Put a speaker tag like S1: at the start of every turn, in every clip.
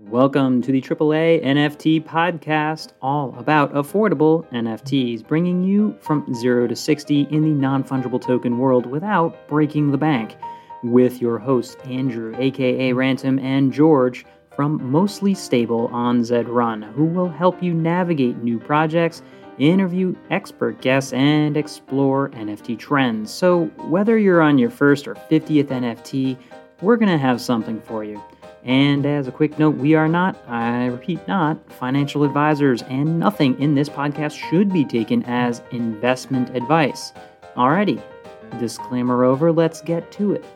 S1: Welcome to the AAA NFT podcast, all about affordable NFTs, bringing you from 0 to 60 in the non-fungible token world without breaking the bank. With your hosts, Andrew, aka Ransom, and George from Mostly Stable on Zed Run, who will help you navigate new projects, interview expert guests, and explore NFT trends. So whether you're on your first or 50th NFT, we're going to have something for you. And as a quick note, we are not, I repeat, not financial advisors, and nothing in this podcast should be taken as investment advice. Alrighty, disclaimer over, let's get to it.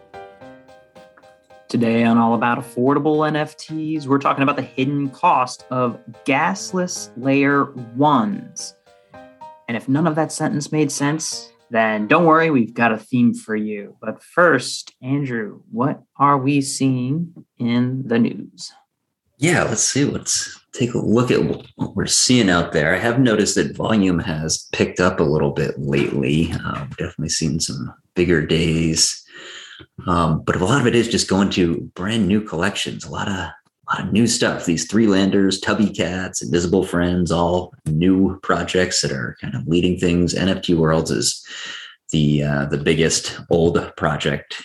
S1: Today on All About Affordable NFTs, we're talking about the hidden cost of gasless layer ones. And if none of that sentence made sense, then don't worry, we've got a theme for you. But first, Andrew, what are we seeing in the news?
S2: Yeah, let's take a look at what we're seeing out there. I have noticed that volume has picked up a little bit lately. Definitely seen some bigger days. But a lot of it is just going to brand new collections, a lot of new stuff. These Three Landers, Tubby Cats, Invisible Friends, all new projects that are kind of leading things. NFT Worlds is the biggest old project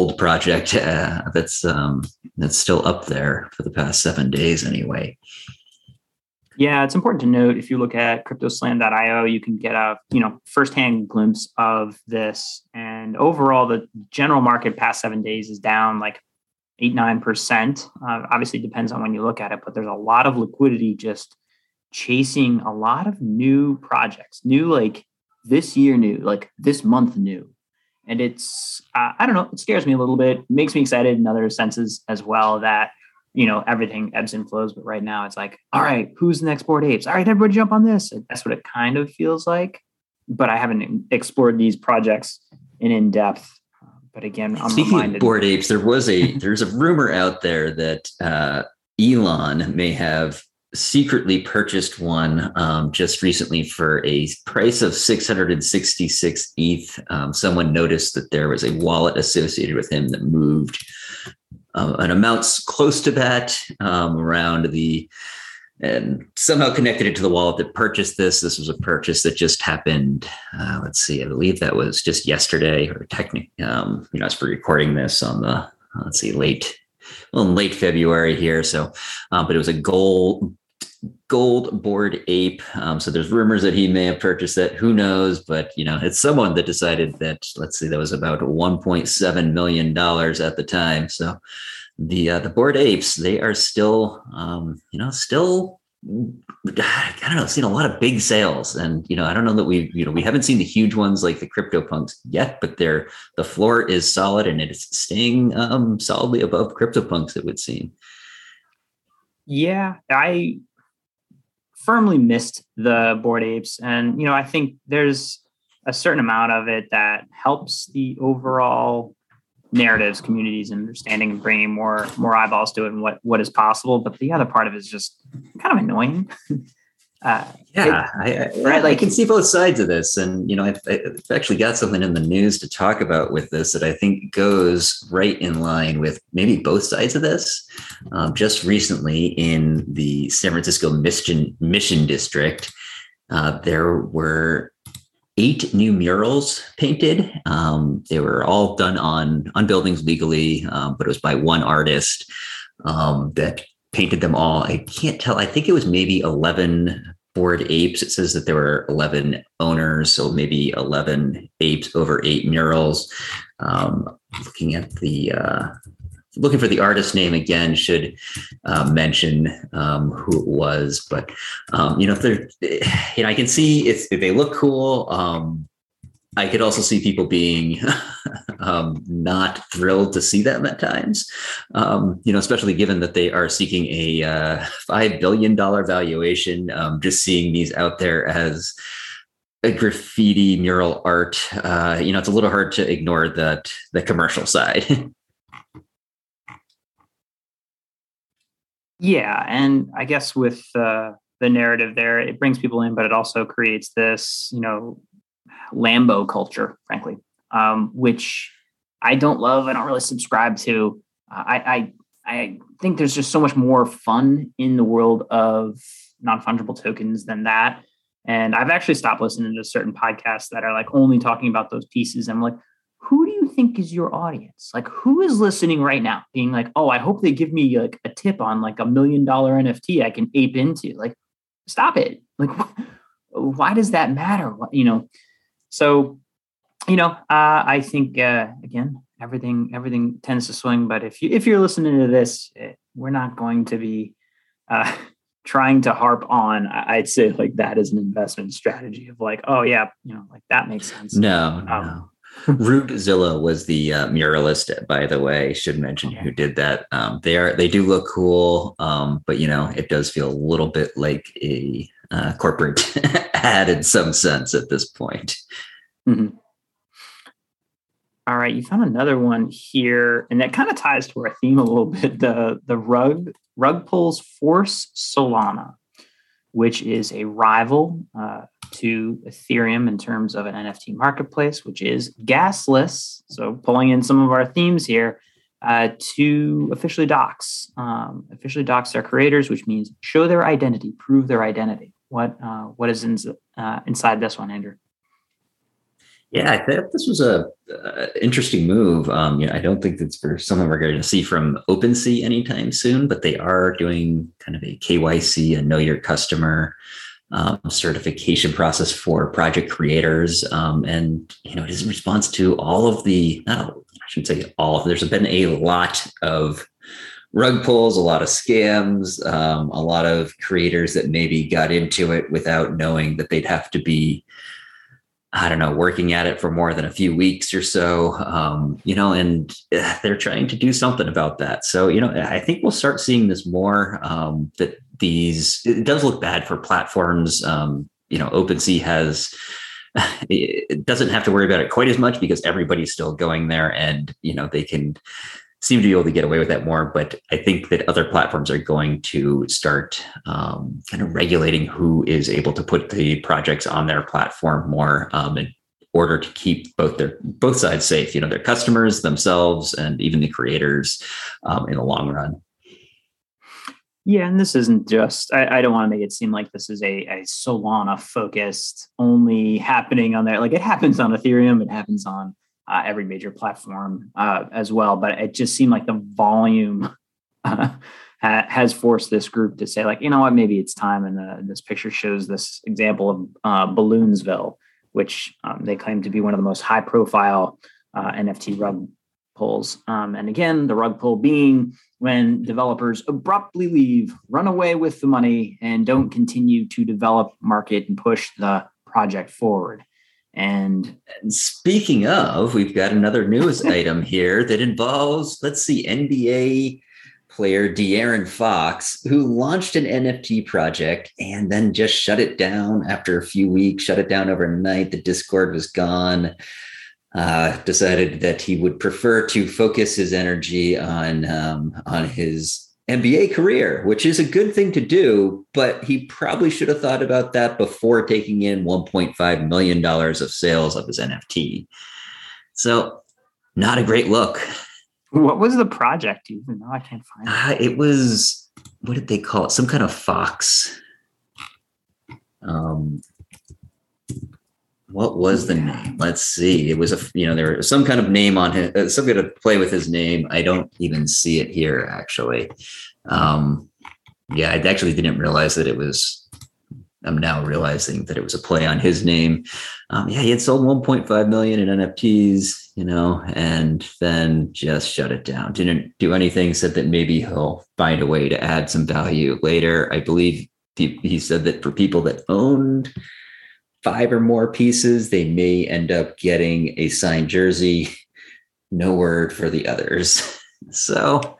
S2: that's still up there for the past 7 days anyway.
S1: Yeah, it's important to note, if you look at cryptoslam.io, you can get a firsthand glimpse of this. And overall, the general market past 7 days is down like 8-9%. Obviously, depends on when you look at it, but there's a lot of liquidity just chasing a lot of new projects, new like this year, new like this month, new. And it's I don't know, it scares me a little bit, makes me excited in other senses as well, that everything ebbs and flows. But right now, it's like, all right, who's the next Bored Apes? All right, everybody jump on this. That's what it kind of feels like. But I haven't explored these projects in depth. But again, I'm
S2: Speaking
S1: reminded.
S2: Of Bored Apes, there's a rumor out there that Elon may have secretly purchased one just recently for a price of 666 ETH. Someone noticed that there was a wallet associated with him that moved an amount close to that and somehow connected it to the wallet that purchased this. This was a purchase that just happened. I believe that was just yesterday, or technically, as we're recording this on the, late February here. So, but it was a gold Bored Ape. So there's rumors that he may have purchased it. Who knows? But, it's someone that decided that, that was about $1.7 million at the time. So the Bored Apes, they are still, seen a lot of big sales. And, I don't know that we haven't seen the huge ones like the CryptoPunks yet, but the floor is solid and it's staying solidly above CryptoPunks, it would seem.
S1: Yeah, I firmly missed the Bored Apes. And, I think there's a certain amount of it that helps the overall narratives, communities, and understanding, and bringing more eyeballs to it and what is possible. But the other part of it is just kind of annoying.
S2: I can see both sides of this. And, I've actually got something in the news to talk about with this that I think goes right in line with maybe both sides of this. Just recently in the San Francisco Mission District, there were 8 new murals painted. They were all done on buildings legally, but it was by one artist that painted them all. I can't tell. I think it was maybe 11 Bored Apes. It says that there were 11 owners, so maybe 11 apes over 8 murals. Looking for the artist name again, should mention who it was, but if they're, I can see if they look cool. I could also see people being not thrilled to see them at times, especially given that they are seeking a $5 billion valuation. Just seeing these out there as a graffiti mural art, it's a little hard to ignore the commercial side.
S1: Yeah, and I guess with the narrative there, it brings people in, but it also creates this, Lambo culture, frankly, which I don't love. I don't really subscribe to. I I think there's just so much more fun in the world of non-fungible tokens than that. And I've actually stopped listening to certain podcasts that are like only talking about those pieces. I'm like, who do you think is your audience? Like, who is listening right now being like, oh, I hope they give me like a tip on like $1 million NFT I can ape into? Like, stop it. Like, why does that matter? So, I think, again, everything tends to swing. But if you're listening to this, we're not going to be trying to harp on. I'd say like that is an investment strategy of like, oh yeah, like that makes sense.
S2: No. Rubezilla was the muralist, by the way. Should mention who did that. They do look cool, but it does feel a little bit like a corporate ad in some sense at this point.
S1: Mm-hmm. All right, you found another one here, and that kind of ties to our theme a little bit. The rug pulls Force Solana, which is a rival to Ethereum in terms of an NFT marketplace, which is gasless. So pulling in some of our themes here to officially dox. Officially dox their creators, which means show their identity, prove their identity. What is inside this one, Andrew?
S2: Yeah, I thought this was a interesting move. I don't think that's for something we're going to see from OpenSea anytime soon, but they are doing kind of a KYC and know your customer certification process for project creators. And it is in response to all of the, I shouldn't say all, there's been a lot of rug pulls, a lot of scams, a lot of creators that maybe got into it without knowing that they'd have to be, working at it for more than a few weeks or so, and they're trying to do something about that. So, I think we'll start seeing this more, that it does look bad for platforms. OpenSea it doesn't have to worry about it quite as much because everybody's still going there and, they can seem to be able to get away with that more. But I think that other platforms are going to start kind of regulating who is able to put the projects on their platform more in order to keep both sides safe, their customers, themselves, and even the creators in the long run.
S1: Yeah, and this isn't just, I don't want to make it seem like this is a Solana focused only happening on there. Like it happens on Ethereum, it happens on every major platform as well. But it just seemed like the volume has forced this group to say like, you know what, maybe it's time. And this picture shows this example of Balloonsville, which they claim to be one of the most high profile NFT rug pulls. And again, the rug pull being when developers abruptly leave, run away with the money, and don't continue to develop, market, and push the project forward. And
S2: speaking of, we've got another news item here that involves, NBA player De'Aaron Fox, who launched an NFT project and then just shut it down after a few weeks, shut it down overnight. The Discord was gone. Decided that he would prefer to focus his energy on his NBA career, which is a good thing to do, but he probably should have thought about that before taking in $1.5 million of sales of his NFT. So not a great look.
S1: What was the project? Even though I can't find it.
S2: It was, what did they call it? Some kind of fox. What was the name? Let's see. It was there was some kind of name on his, something to play with his name. I don't even see it here, actually. I actually didn't realize that it was, I'm now realizing that it was a play on his name. He had sold 1.5 million in NFTs, and then just shut it down. Didn't do anything, said that maybe he'll find a way to add some value later. I believe he said that for people that owned 5 or more pieces, they may end up getting a signed jersey. No word for the others. So,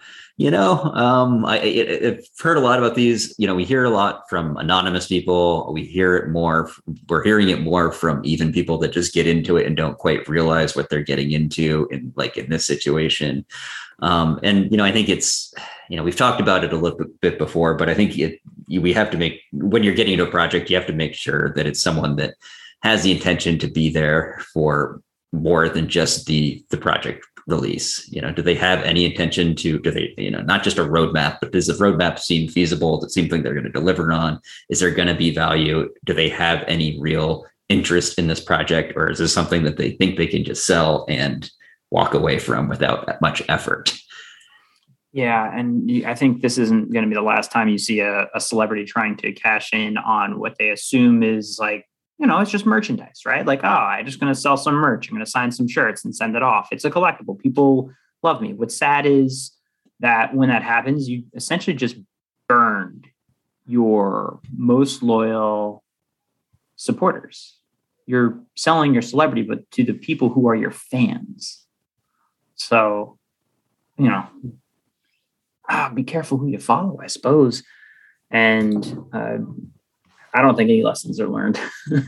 S2: I've heard a lot about these. We hear a lot from anonymous people. We're hearing it more from even people that just get into it and don't quite realize what they're getting into in this situation. I think it's, we've talked about it a little bit before, but I think we have to when you're getting into a project, you have to make sure that it's someone that has the intention to be there for more than just the project release? Do they have any intention to, do they, not just a roadmap, but does the roadmap seem feasible? Does it seem like they're going to deliver on? Is there going to be value? Do they have any real interest in this project, or is this something that they think they can just sell and walk away from without that much effort?
S1: Yeah, and I think this isn't going to be the last time you see a celebrity trying to cash in on what they assume is like, it's just merchandise, right? Like, oh, I'm just going to sell some merch. I'm going to sign some shirts and send it off. It's a collectible. People love me. What's sad is that when that happens, you essentially just burned your most loyal supporters. You're selling your celebrity, but to the people who are your fans. So, be careful who you follow, I suppose. And I don't think any lessons are learned.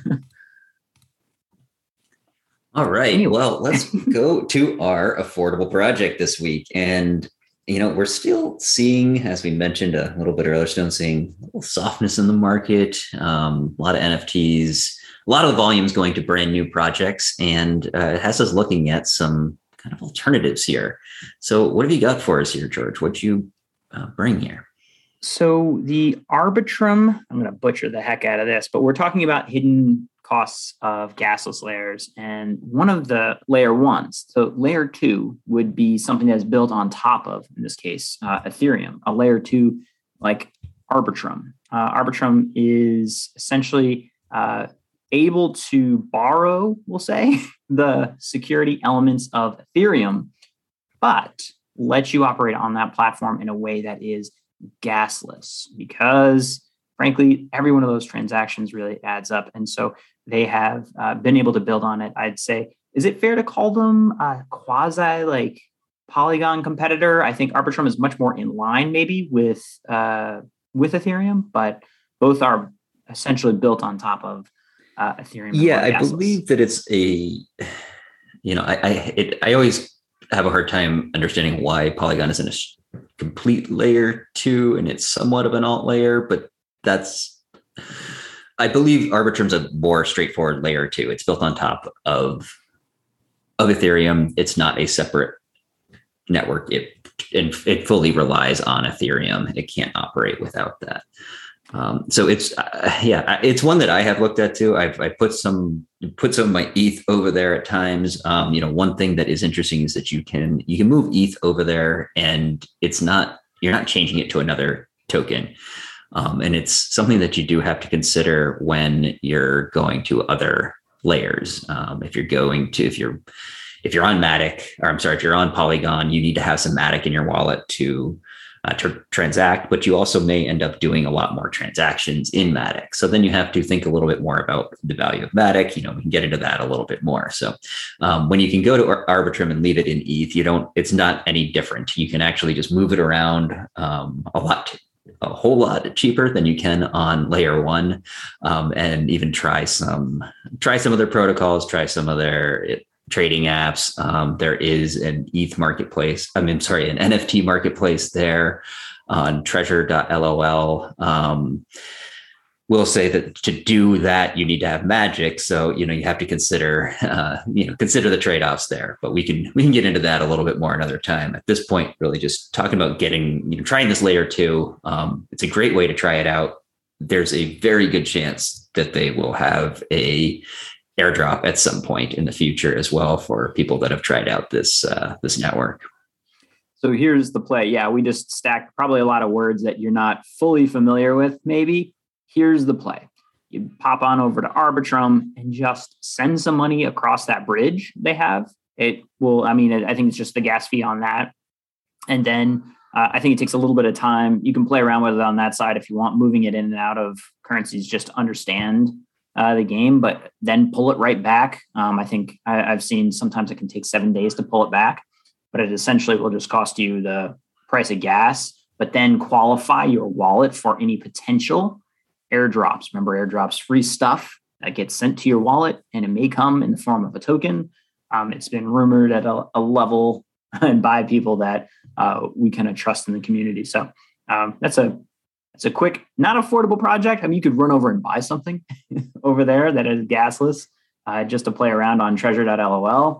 S2: All right. Anyway. Well, let's go to our affordable project this week. And, we're still seeing, as we mentioned a little bit earlier, still seeing a little softness in the market, a lot of NFTs, a lot of the volumes going to brand new projects. And it has us looking at some kind of alternatives here. So what have you got for us here, George? What'd you bring here?
S1: So the Arbitrum, I'm going to butcher the heck out of this, but we're talking about hidden costs of gasless layers. And one of the layer ones, so layer 2 would be something that's built on top of, in this case, Ethereum, a layer 2 like Arbitrum. Arbitrum is essentially able to borrow, we'll say, the security elements of Ethereum, but let you operate on that platform in a way that is gasless, because frankly, every one of those transactions really adds up. And so they have been able to build on it. I'd say, is it fair to call them a quasi like Polygon competitor? I think Arbitrum is much more in line maybe with Ethereum, but both are essentially built on top of Ethereum.
S2: Yeah, I believe that it's I always have a hard time understanding why Polygon isn't a complete layer 2 and it's somewhat of an alt layer, but I believe Arbitrum's a more straightforward layer 2. It's built on top of Ethereum. It's not a separate network. It fully relies on Ethereum. It can't operate without that. So it's one that I have looked at too. I put some of my ETH over there at times. One thing that is interesting is that you can move ETH over there, and you're not changing it to another token. And it's something that you do have to consider when you're going to other layers. If you're on Matic, or I'm sorry, if you're on Polygon, you need to have some Matic in your wallet to transact, but you also may end up doing a lot more transactions in Matic. So then you have to think a little bit more about the value of Matic. We can get into that a little bit more. So when you can go to Arbitrum and leave it in ETH, it's not any different. You can actually just move it around a whole lot cheaper than you can on layer 1, and even try some of their protocols, try some of their trading apps. There is an ETH marketplace. an NFT marketplace there on treasure.lol. We'll say that to do that, you need to have magic. So, you have to consider the trade-offs there, but we can get into that a little bit more another time. At this point, really just talking about trying this layer 2. It's a great way to try it out. There's a very good chance that they will have a airdrop at some point in the future as well for people that have tried out this network.
S1: So here's the play. Yeah, we just stacked probably a lot of words that you're not fully familiar with, maybe. Here's the play. You pop on over to Arbitrum and just send some money across that bridge they have. It will, I think it's just the gas fee on that. And then I think it takes a little bit of time. You can play around with it on that side if you want, moving it in and out of currencies just to understand the game, but then pull it right back. I think I've seen sometimes it can take 7 days to pull it back, but it essentially will just cost you the price of gas, but then qualify your wallet for any potential airdrops. Remember, airdrops, free stuff that gets sent to your wallet, and it may come in the form of a token. It's been rumored at a level and by people that we kind of trust in the community. So that's a quick, not affordable project. You could run over and buy something over there that is gasless just to play around on treasure.lol.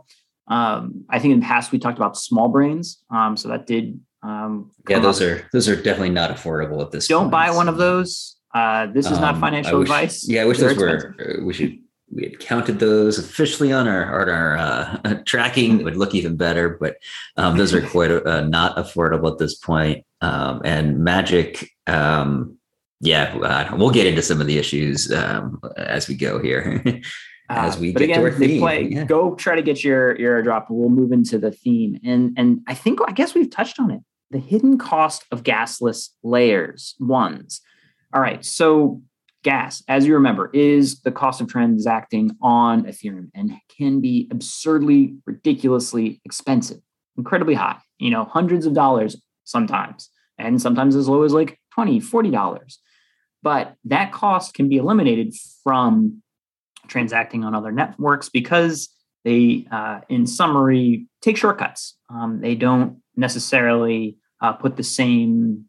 S1: I think in the past we talked about small brains. So that did.
S2: Those are definitely not affordable at this
S1: Don't
S2: point.
S1: buy one of those. This is not financial advice.
S2: Yeah, I wish those were. We had counted those officially on our tracking. It would look even better, but those are quite not affordable at this point. And Magic, we'll get into some of the issues as we go here. As we get to our theme.
S1: Go try to get your airdrop. We'll move into the theme, and I guess we've touched on it. The hidden cost of gasless layers ones. All right, so gas, as you remember, is the cost of transacting on Ethereum and can be absurdly, ridiculously expensive, incredibly high, hundreds of dollars sometimes, and sometimes as low as like $20, $40. But that cost can be eliminated from transacting on other networks because they, in summary, take shortcuts. They don't necessarily put the same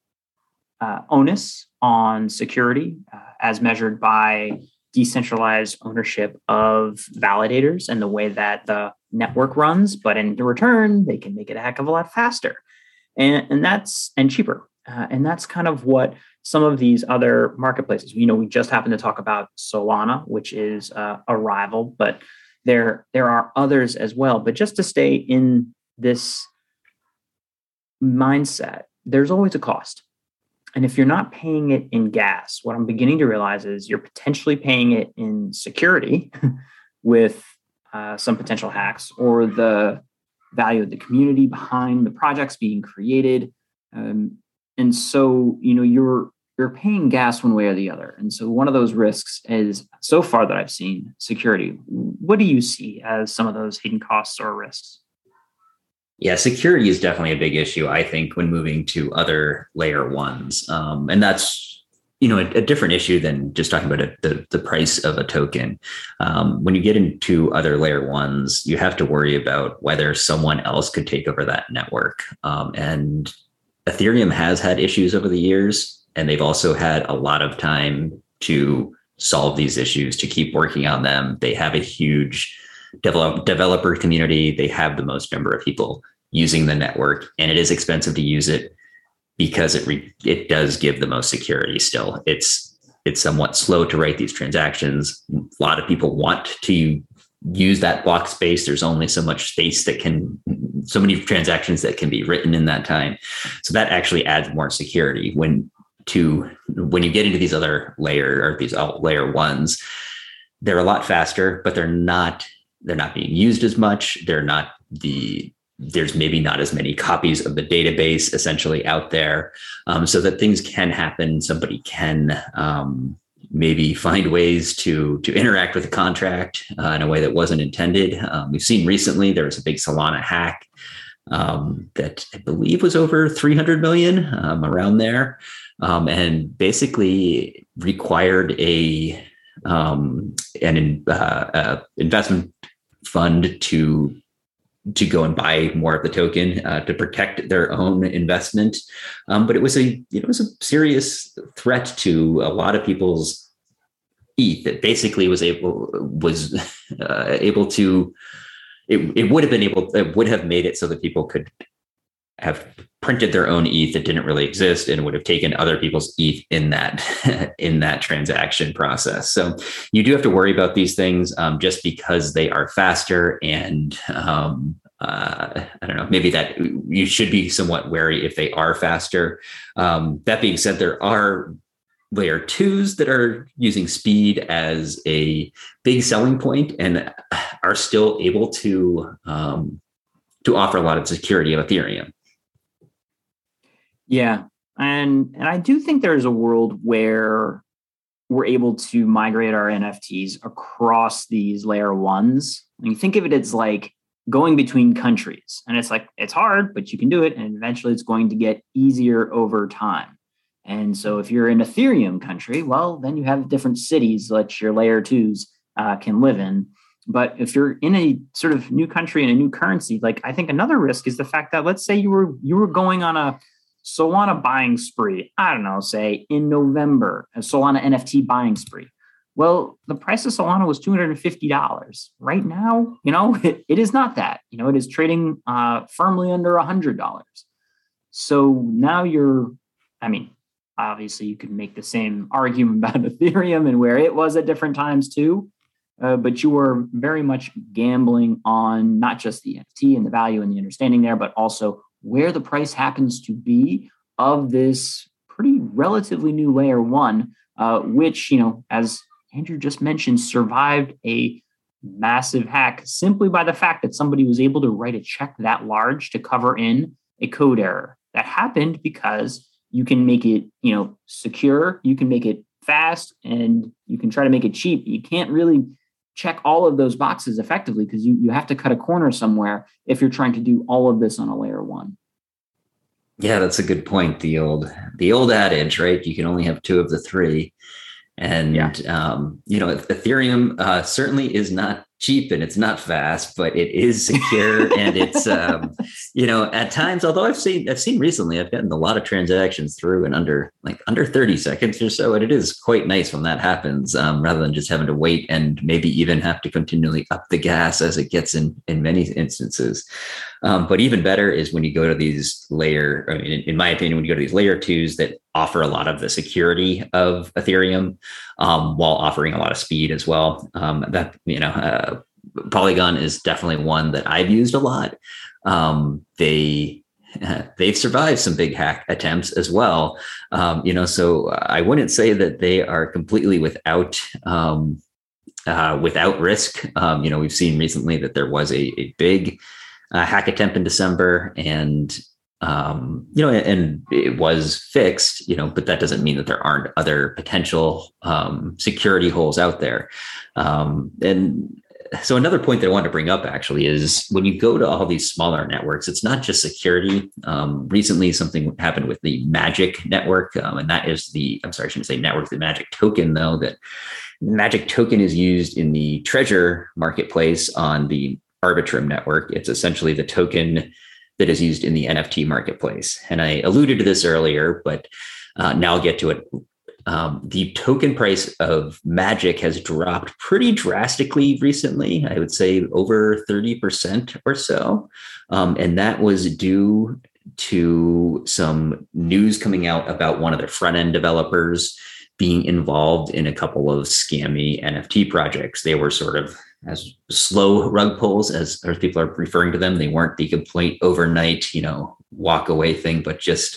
S1: onus on security as measured by decentralized ownership of validators and the way that the network runs. But in return, they can make it a heck of a lot faster and cheaper. And that's kind of what some of these other marketplaces, we just happened to talk about Solana, which is a rival, but there are others as well. But just to stay in this mindset, there's always a cost. And if you're not paying it in gas, what I'm beginning to realize is you're potentially paying it in security with some potential hacks or the value of the community behind the projects being created. And so, you're paying gas one way or the other. And so one of those risks is, so far that I've seen, security. What do you see as some of those hidden costs or risks?
S2: Yeah, security is definitely a big issue, I think, when moving to other layer ones. And that's, a different issue than just talking about the price of a token. When you get into other layer ones, you have to worry about whether someone else could take over that network. And Ethereum has had issues over the years, and they've also had a lot of time to solve these issues, to keep working on them. They have a huge developer community. They have the most number of people using the network, and it is expensive to use it because it does give the most security still. It's somewhat slow to write these transactions. A lot of people want to use that block space. There's only so much space so many transactions that can be written in that time. So that actually adds more security when you get into these other layer ones. They're a lot faster, but they're not being used as much. There's maybe not as many copies of the database essentially out there, so that things can happen. Somebody can maybe find ways to interact with the contract in a way that wasn't intended. We've seen recently there was a big Solana hack that I believe was over 300 million, around there, and basically required an investment fund to go and buy more of the token to protect their own investment. But it was a serious threat to a lot of people's ETH that basically it would have made it so that people could have printed their own ETH that didn't really exist and would have taken other people's ETH in that transaction process. So you do have to worry about these things just because they are faster, and I don't know, maybe that you should be somewhat wary if they are faster. That being said, there are layer twos that are using speed as a big selling point and are still able to offer a lot of security of Ethereum.
S1: Yeah. And I do think there's a world where we're able to migrate our NFTs across these layer ones. I mean, think of it as like going between countries. And it's hard, but you can do it. And eventually it's going to get easier over time. And so if you're in Ethereum country, well, then you have different cities that your layer twos can live in. But if you're in a sort of new country and a new currency, like I think another risk is the fact that, let's say you were going on a Solana buying spree, I don't know, say in November, a Solana NFT buying spree. Well, the price of Solana was $250. Right now, it is not that. It is trading firmly under $100. So now obviously you could make the same argument about Ethereum and where it was at different times too. But you are very much gambling on not just the NFT and the value and the understanding there, but also where the price happens to be of this pretty relatively new layer one, which, as Andrew just mentioned, survived a massive hack simply by the fact that somebody was able to write a check that large to cover in a code error. That happened because you can make it, secure, you can make it fast, and you can try to make it cheap. You can't really check all of those boxes effectively because you have to cut a corner somewhere if you're trying to do all of this on a layer one.
S2: Yeah, that's a good point. The old adage, right? You can only have two of the three. And, Ethereum certainly is not cheap and it's not fast, but it is secure. And it's, at times, although I've seen recently, I've gotten a lot of transactions through in under 30 seconds or so. And it is quite nice when that happens, rather than just having to wait and maybe even have to continually up the gas as it gets in many instances. But even better is when you go to these in my opinion, when you go to these layer twos that offer a lot of the security of Ethereum, while offering a lot of speed as well. Polygon is definitely one that I've used a lot. They've survived some big hack attempts as well. So I wouldn't say that they are completely without risk. We've seen recently that there was a big hack attempt in December, and and it was fixed, but that doesn't mean that there aren't other potential security holes out there. And so another point that I wanted to bring up actually is when you go to all these smaller networks, it's not just security. Recently, something happened with the Magic network, and that is I shouldn't say network, the Magic token, though, that Magic token is used in the Treasure marketplace on the Arbitrum network. It's essentially the token that is used in the NFT marketplace. And I alluded to this earlier, but now I'll get to it. The token price of Magic has dropped pretty drastically recently. I would say over 30% or so. And that was due to some news coming out about one of their front-end developers being involved in a couple of scammy NFT projects. They were sort of as slow rug pulls, as people are referring to them. They weren't the complete overnight, walk away thing, but just,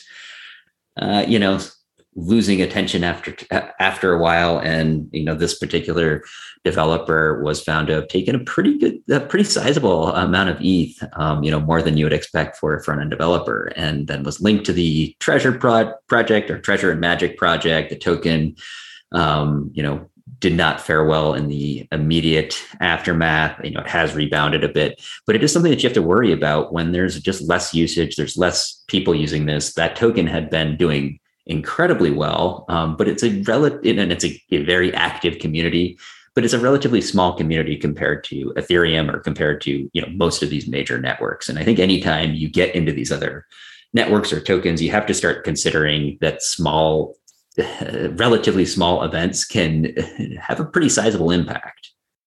S2: losing attention after a while. And, this particular developer was found to have taken a pretty sizable amount of ETH, more than you would expect for a front-end developer, and then was linked to the Treasure project or Treasure and Magic project. The token, did not fare well in the immediate aftermath. It has rebounded a bit, but it is something that you have to worry about when there's just less usage, there's less people using this. That token had been doing incredibly well, but it's a very active community, but it's a relatively small community compared to Ethereum or compared to, most of these major networks. And I think anytime you get into these other networks or tokens, you have to start considering that relatively small events can have a pretty sizable impact.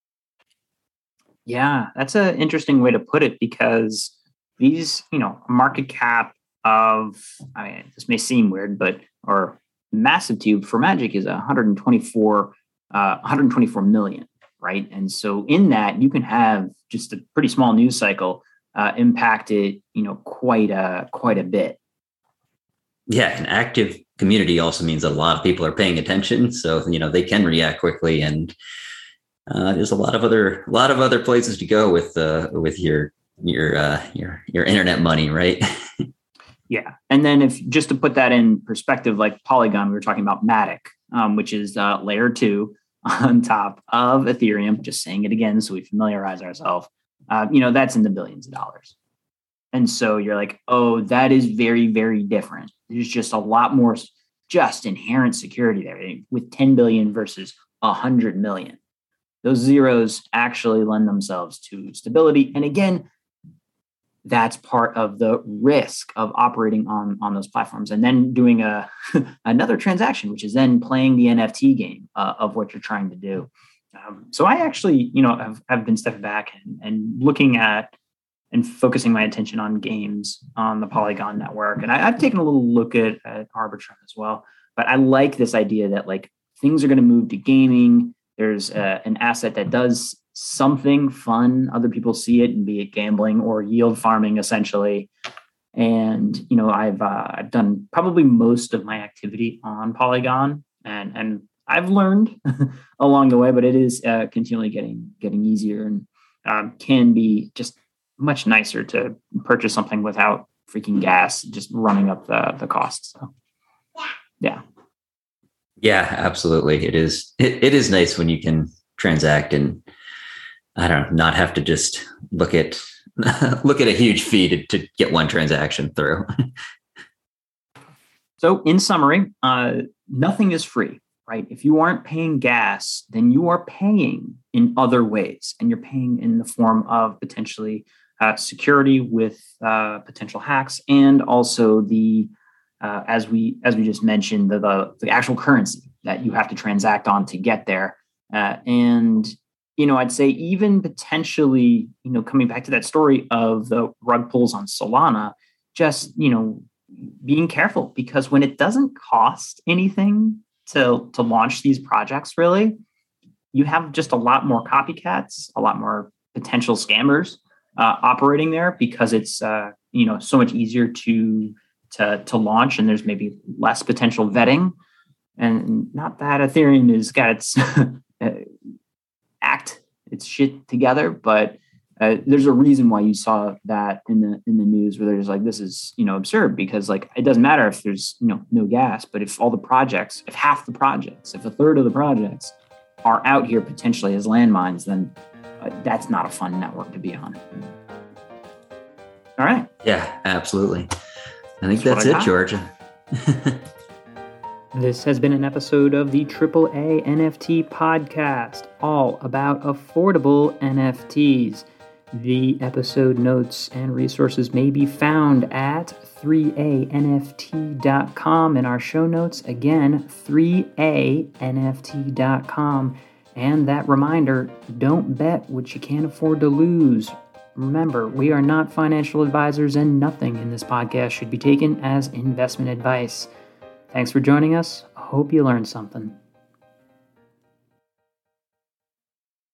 S1: Yeah, that's an interesting way to put it, because these, market cap of, this may seem weird, or massive to you, for Magic is 124 million, right? And so in that, you can have just a pretty small news cycle impact it, quite a bit.
S2: Yeah, an active community also means that a lot of people are paying attention, so they can react quickly, and there's a lot of other places to go with your internet money, right?
S1: Yeah, and then if just to put that in perspective, like Polygon, we were talking about Matic, which is layer 2 on top of Ethereum. Just saying it again so we familiarize ourselves. That's in the billions of dollars. And so you're like, oh, that is very, very different. There's just a lot more just inherent security there with 10 billion versus 100 million. Those zeros actually lend themselves to stability. And again, that's part of the risk of operating on those platforms, and then doing another transaction, which is then playing the NFT game of what you're trying to do. So I actually, have been stepping back and looking at and focusing my attention on games on the Polygon network. And I've taken a little look at Arbitrum as well. But I like this idea that like things are going to move to gaming. There's an asset that does something fun. Other people see it, and be it gambling or yield farming, essentially. And I've done probably most of my activity on Polygon, and I've learned along the way, but it is continually getting easier, and can be just much nicer to purchase something without freaking gas just running up the costs. So, yeah.
S2: Yeah, absolutely. It is nice when you can transact and not have to just look at a huge fee to get one transaction through.
S1: So in summary, nothing is free, right? If you aren't paying gas, then you are paying in other ways, and you're paying in the form of potentially security with potential hacks, and also the as we just mentioned, the actual currency that you have to transact on to get there. And I'd say even potentially, coming back to that story of the rug pulls on Solana, just being careful, because when it doesn't cost anything to launch these projects, really, you have just a lot more copycats, a lot more potential scammers operating there, because it's so much easier to launch, and there's maybe less potential vetting. And not that Ethereum has got its its shit together, but there's a reason why you saw that in the news, where they're just like, this is absurd, because like it doesn't matter if there's no gas, but if all the projects, if half the projects, if a third of the projects are out here potentially as landmines, then that's not a fun network to be on. All right.
S2: Yeah, absolutely. I think that's it, Georgia.
S1: This has been an episode of the AAA NFT podcast, all about affordable NFTs. The episode notes and resources may be found at 3anft.com in our show notes. Again, 3anft.com. And that reminder, don't bet what you can't afford to lose. Remember, we are not financial advisors, and nothing in this podcast should be taken as investment advice. Thanks for joining us. I hope you learned something.